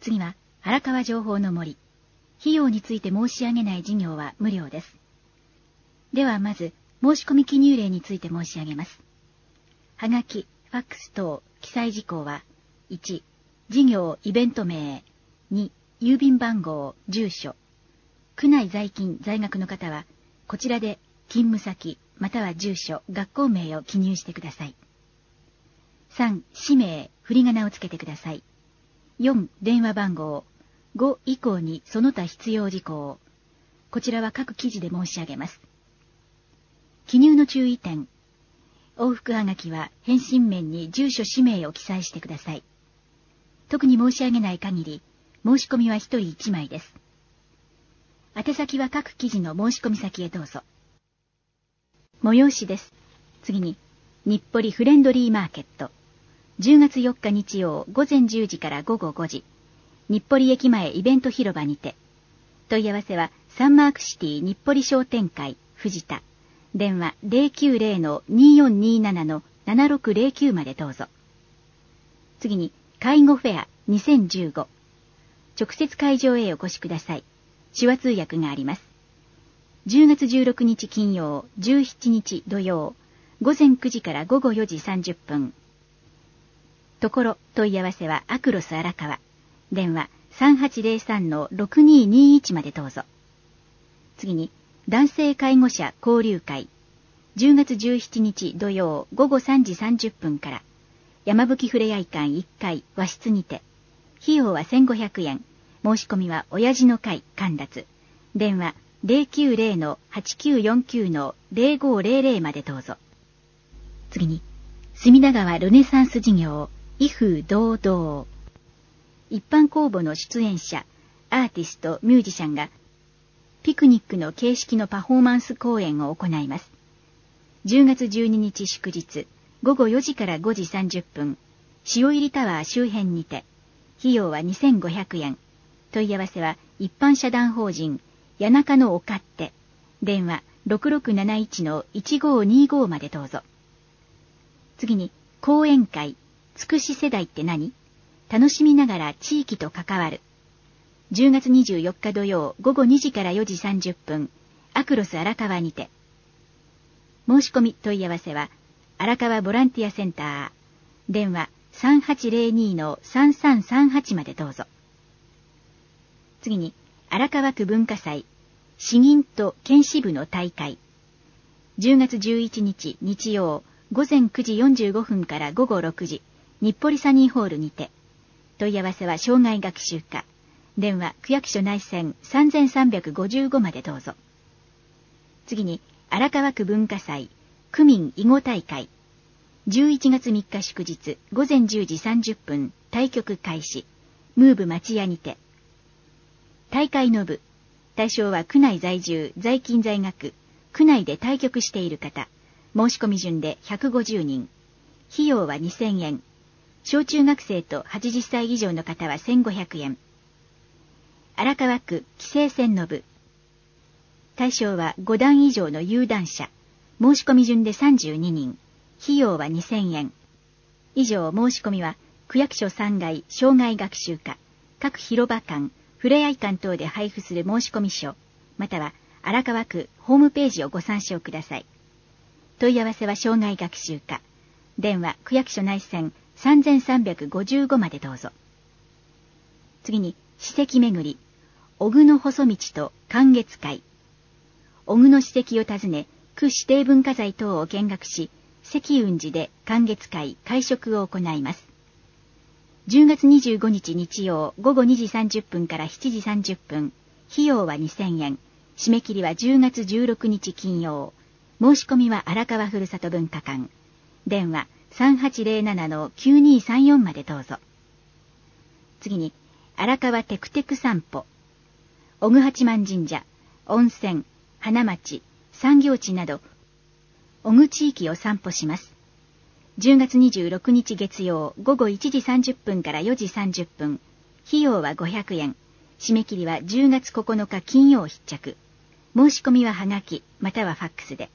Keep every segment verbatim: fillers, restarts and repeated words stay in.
次は、荒川情報の森。費用について申し上げない事業は無料です。ではまず、申し込み記入例について申し上げます。はがき、ファックス等、記載事項は、いち、事業、イベント名、に、郵便番号、住所。区内在勤、在学の方は、こちらで勤務先、または住所、学校名を記入してください。さん、氏名、振り仮名をつけてください。よん、電話番号。ご以降にその他必要事項。こちらは各記事で申し上げます。記入の注意点。往復はがきは返信面に住所氏名を記載してください。特に申し上げない限り、申し込みはひとりいちまいです。宛先は各記事の申し込み先へどうぞ。催しです。次に、日暮里フレンドリーマーケット。じゅうがつよっか日曜午前じゅうじから午後ごじ。日暮里駅前イベント広場にて。問い合わせはサンマークシティ日暮里商店会藤田。電話 ゼロきゅうゼロのによんにななのななろくゼロきゅうまでどうぞ。次に、介護フェアにせんじゅうご。直接会場へお越しください。手話通訳があります。じゅうがつじゅうろくにち金曜、じゅうしちにち土曜、午前くじから午後よじさんじゅっぷん。ところ、問い合わせはアクロス荒川。電話 さんはちゼロさんのろくににいちまでどうぞ。次に、男性介護者交流会。じゅうがつじゅうしちにち土曜午後さんじさんじゅっぷんから、山吹ふれあい館いっかい和室にて。費用はせんごひゃくえん。申し込みは親父の会神立。電話 ゼロきゅうゼロのはちきゅうよんきゅうのゼロごゼロゼロまでどうぞ。次に、隅田川ルネサンス事業、威風堂々。一般公募の出演者、アーティスト、ミュージシャンが、ピクニックの形式のパフォーマンス公演を行います。じゅうがつじゅうににち祝日、ごごよじからごじさんじゅっぷん、塩入りタワー周辺にて、費用はにせんごひゃくえん。問い合わせは一般社団法人、谷中のお勝手。電話 ろくろくなないちのいちごにご までどうぞ。次に、講演会、つくし世代って何？楽しみながら地域と関わる。じゅうがつにじゅうよっか土曜ごごにじからよじさんじゅっぷん、アクロス荒川にて。申し込み問い合わせは、荒川ボランティアセンター。電話 さんはちゼロにのさんさんさんはち までどうぞ。次に、荒川区文化祭、詩吟と県支部の大会。じゅうがつじゅういちにち日曜、ごぜんくじよんじゅうごふんからごごろくじ、日暮里サニーホールにて。問い合わせは障害学習課。電話区役所内線さんさんごごまでどうぞ。次に、荒川区文化祭、区民囲碁大会。じゅういちがつみっか祝日、ごぜんじゅうじさんじゅっぷん、対局開始。ムーブ町屋にて。大会の部。対象は区内在住、在勤在学、区内で対局している方。申し込み順でひゃくごじゅうにん。費用はにせんえん。小中学生とはちじゅっさい以上の方はせんごひゃくえん。荒川区棋聖戦の部。対象はごだん以上の有段者。申し込み順でさんじゅうににん。費用はにせんえん。以上申し込みは区役所さんがい障害学習課、各広場館、ふれあい館等で配布する申込書、または荒川区ホームページをご参照ください。問い合わせは障害学習課。電話区役所内線さんさんごごまでどうぞ。次に、史跡巡り、小久野細道と観月会。小久野史跡を訪ね、区指定文化財等を見学し、積雲寺で観月会会食を行います。じゅうがつにじゅうごにち日曜ごごにじさんじゅっぷんからしちじさんじゅっぷん、費用はにせんえん、締め切りはじゅうがつじゅうろくにち金曜、申し込みは荒川ふるさと文化館、電話さんはちゼロななのきゅうにさんよんまでどうぞ。次に、荒川テクテク散歩、小久八幡神社、温泉、花町、産業地など、小久地域を散歩します。じゅうがつにじゅうろくにち月曜ごごいちじさんじゅっぷんからよじさんじゅっぷん、費用はごひゃくえん、締め切りはじゅうがつここのか金曜必着、申し込みははがきまたはファックスで。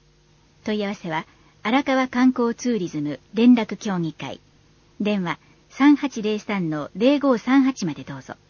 問い合わせは荒川観光ツーリズム連絡協議会、電話さんはちゼロさんのゼロごさんはちまでどうぞ。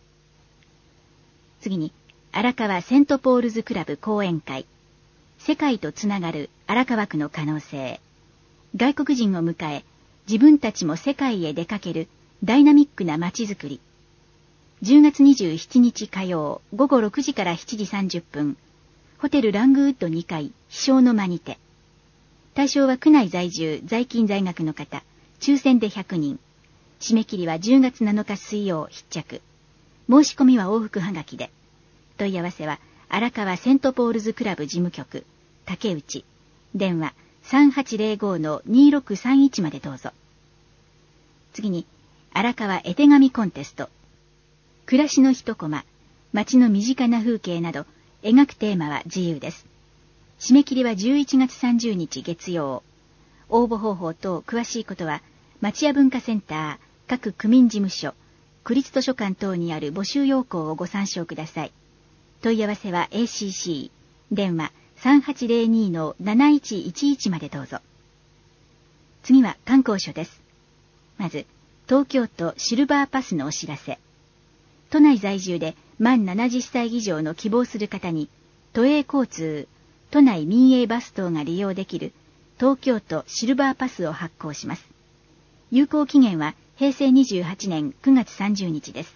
次に、荒川セントポールズクラブ講演会。世界とつながる荒川区の可能性。外国人を迎え、自分たちも世界へ出かけるダイナミックな街づくり。じゅうがつにじゅうしちにち火曜ごごろくじからしちじさんじゅっぷん、ホテルラングウッドにかい、飛翔の間にて。対象は区内在住、在勤在学の方、抽選でひゃくにん。締め切りはじゅうがつなのか水曜必着。申し込みは往復はがきで。問い合わせは、荒川セントポールズクラブ事務局、竹内。電話さんはちゼロごのにろくさんいちまでどうぞ。次に、荒川絵手紙コンテスト。暮らしの一コマ、街の身近な風景など、描くテーマは自由です。締め切りはじゅういちがつさんじゅうにち月曜。応募方法等詳しいことは、町屋文化センター、各区民事務所、区立図書館等にある募集要項をご参照ください。問い合わせは エーシーシー、電話さんはちゼロにのなないちいちいちまでどうぞ。次は観光所です。まず、東京都シルバーパスのお知らせ。都内在住で満ななじゅっさい以上の希望する方に、都営交通、都内民営バス等が利用できる東京都シルバーパスを発行します。有効期限はへいせいにじゅうはちねんくがつさんじゅうにちです。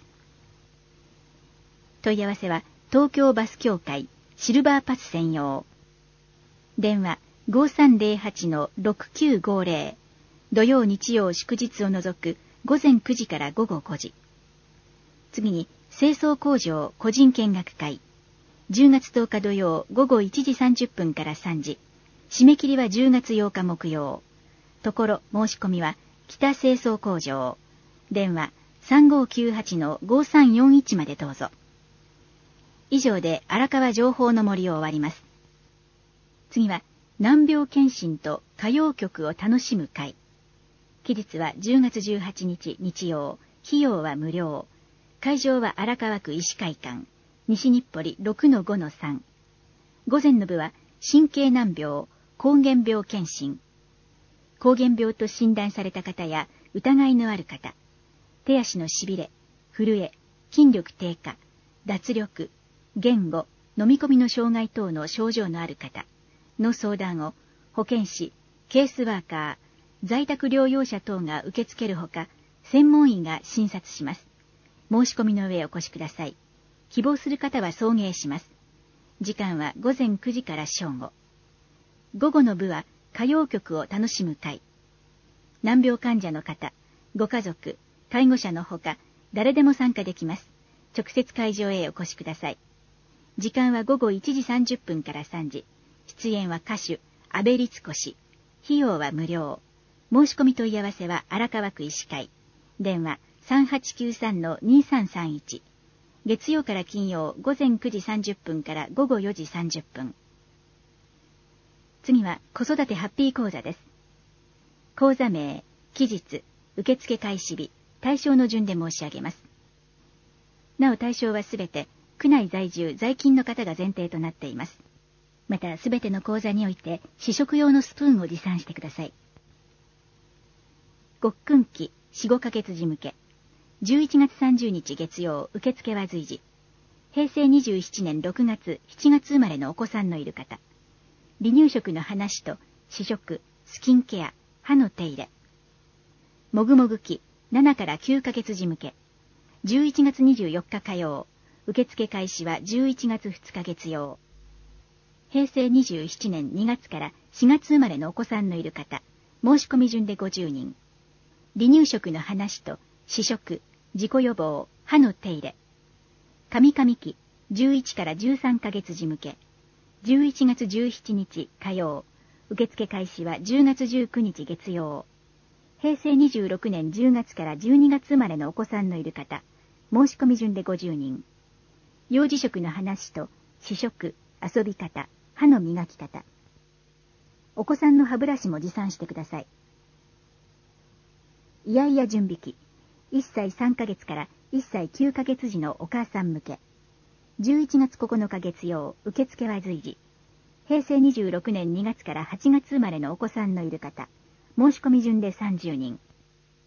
問い合わせは東京バス協会シルバーパス専用。電話ごさんゼロはちのろくきゅうごゼロ。土曜日曜祝日を除くごぜんくじからごごごじ。次に清掃工場個人見学会。じゅうがつとおか土曜ごごいちじさんじゅっぷんからさんじ。締め切りはじゅうがつようか木曜。ところ申し込みは北清掃工場。電話さんごきゅうはちのごさんよんいちまでどうぞ。以上で荒川情報の森を終わります。次は難病検診と歌謡曲を楽しむ会。期日はじゅうがつじゅうはちにち日曜。費用は無料。会場は荒川区医師会館。西日暮里 ろくのごのさん。午前の部は神経難病、膠原病検診。膠原病と診断された方や疑いのある方、手足のしびれ、震え、筋力低下、脱力、言語、飲み込みの障害等の症状のある方の相談を保健師、ケースワーカー、在宅療養者等が受け付けるほか、専門医が診察します。申し込みの上お越しください。希望する方は送迎します。時間はごぜんくじから正午。午後の部は歌謡曲を楽しむ会。難病患者の方、ご家族、介護者のほか、誰でも参加できます。直接会場へお越しください。時間はごごいちじさんじゅっぷんからさんじ。出演は歌手、阿部律子氏。費用は無料。申し込み問い合わせは荒川区医師会。電話さんはちきゅうさんのにさんさんいち。月曜から金曜ごぜんくじさんじゅっぷんからごごよじさんじゅっぷん。次は子育てハッピー講座です。講座名、期日、受付開始日、対象の順で申し上げます。なお対象はすべて区内在住在勤の方が前提となっています。またすべての講座において試食用のスプーンを持参してください。ごっくん期よん、ごかげつ時向け。じゅういちがつさんじゅうにち月曜、受付は随時。へいせいにじゅうななねんろくがつ、しちがつ生まれのお子さんのいる方。離乳食の話と試食、スキンケア、歯の手入れ。もぐもぐ期ななからきゅうかげつ時向け。じゅういちがつにじゅうよっか火曜、受付開始はじゅういちがつふつか月曜。へいせいにじゅうななねんにがつからしがつ生まれのお子さんのいる方。申し込み順でごじゅうにん。離乳食の話と試食、自己予防、歯の手入れ。上上期じゅういちからじゅうさんかげつ時向け。じゅういちがつじゅうしちにち火曜。受付開始はじゅうがつじゅうくにち月曜。へいせいにじゅうろくねんじゅうがつからじゅうにがつ生まれのお子さんのいる方。申し込み順でごじゅうにん。幼児食の話と試食、遊び方、歯の磨き方。お子さんの歯ブラシも持参してください。いやいや準備期。いっさいさんかげつからいっさいきゅうかげつ時のお母さん向け。じゅういちがつここのか月曜、受付は随時。へいせいにじゅうろくねんにがつからはちがつ生まれのお子さんのいる方。申し込み順でさんじゅうにん。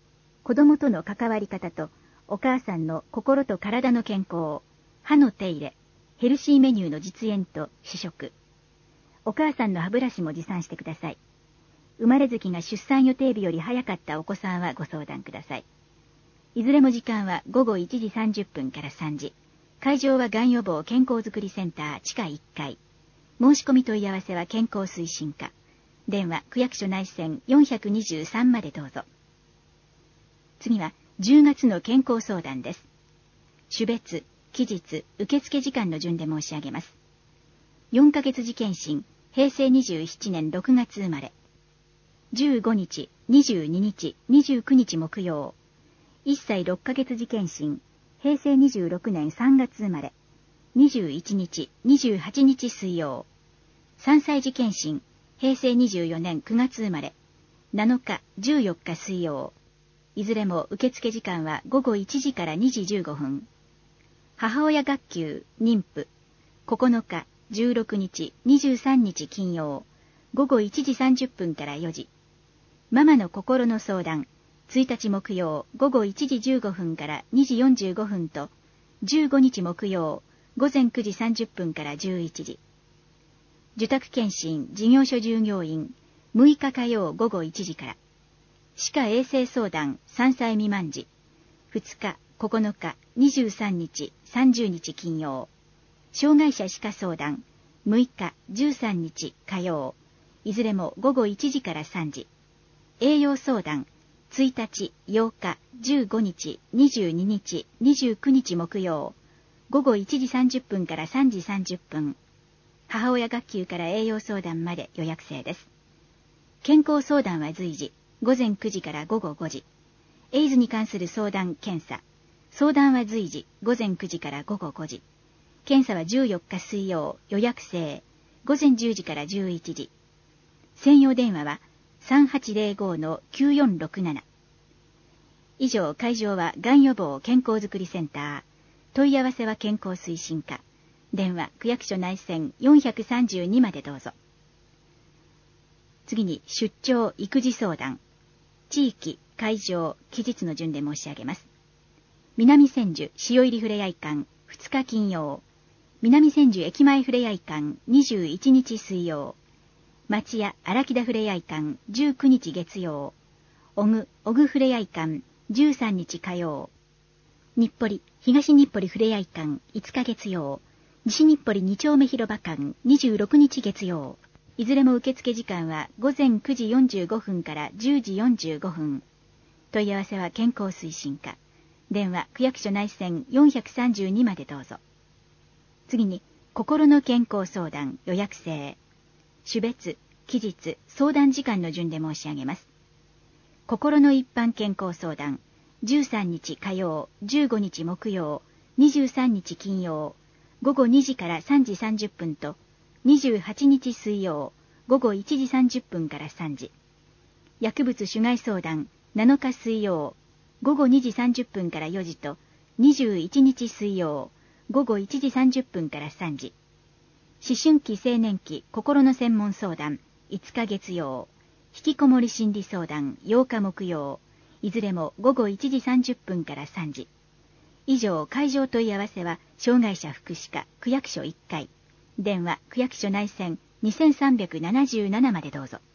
子供との関わり方と、お母さんの心と体の健康、歯の手入れ、ヘルシーメニューの実演と試食。お母さんの歯ブラシも持参してください。生まれ月が出産予定日より早かったお子さんはご相談ください。いずれも時間はごごいちじさんじゅっぷんからさんじ。会場はがん予防健康づくりセンター地下いっかい。申し込み問い合わせは健康推進課。電話区役所内線よんにーさんまでどうぞ。次はじゅうがつの健康相談です。種別、期日、受付時間の順で申し上げます。よんかげつ次検診、へいせいにじゅうななねんろくがつ生まれ。じゅうごにち、にじゅうににち、にじゅうくにち木曜。いっさいろっかげつ次検診、へいせいにじゅうろくねんさんがつ生まれ。にじゅういちにち、にじゅうはちにち水曜。さんさい次検診、へいせいにじゅうよねんくがつ生まれ。なのか、じゅうよっか水曜。いずれも受付時間はごごいちじからにじじゅうごふん。母親学級、妊婦。ここのか、じゅうろくにち、にじゅうさんにち金曜。ごごいちじさんじゅっぷんからよじ。ママの心の相談。ついたち木曜、ごごいちじじゅうごふんからにじよんじゅうごふんと、じゅうごにち木曜、ごぜんくじさんじゅっぷんからじゅういちじ。受託検診、事業所従業員、むいか火曜ごごいちじから。歯科衛生相談さんさい未満児。ふつか、ここのか、にじゅうさんにち、さんじゅうにち金曜。障害者歯科相談むいか、じゅうさんにち火曜。いずれもごごいちじからさんじ。栄養相談ついたち、ようか、じゅうごにち、にじゅうににち、にじゅうくにち木曜。ごごいちじさんじゅっぷんからさんじさんじゅっぷん。母親学級から栄養相談まで予約制です。健康相談は随時、ごぜんくじからごごごじ。エイズに関する相談、検査。相談は随時、ごぜんくじからごごごじ。検査はじゅうよっか水曜、予約制。ごぜんじゅうじからじゅういちじ。専用電話はさんはちぜろごのきゅうよんろくなな。以上、会場はがん予防健康づくりセンター。問い合わせは健康推進課。電話区役所内線よんさんにまでどうぞ。次に出張育児相談。地域、会場、期日の順で申し上げます。南千住塩入りふれあい館ふつか金曜。南千住駅前ふれあい館にじゅういちにち水曜。町屋荒木田ふれあい館じゅうくにち月曜。小具小具ふれあい館じゅうさんにち火曜。日暮里東日暮里ふれあい館いつか月曜。西日暮里二丁目広場館にじゅうろくにち月曜。いずれも受付時間はごぜんくじよんじゅうごふんからじゅうじよんじゅうごふん。問い合わせは健康推進課。電話区役所内線よんさんにまでどうぞ。次に心の健康相談予約制。種別、期日、相談時間の順で申し上げます。心の一般健康相談じゅうさんにち火曜、じゅうごにち木曜、にじゅうさんにち金曜。ごごにじからさんじさんじゅっぷんと、にじゅうはちにち水曜、ごごいちじさんじゅっぷんからさんじ。薬物種害相談なのか水曜、ごごにじさんじゅっぷんからよじと、にじゅういちにち水曜、ごごいちじさんじゅっぷんからさんじ。思春期青年期心の専門相談いつか月曜、引きこもり心理相談ようか木曜、いずれもごごいちじさんじゅっぷんからさんじ。以上、会場問い合わせは障害者福祉課区役所いっかい。電話区役所内線にさんなななまでどうぞ。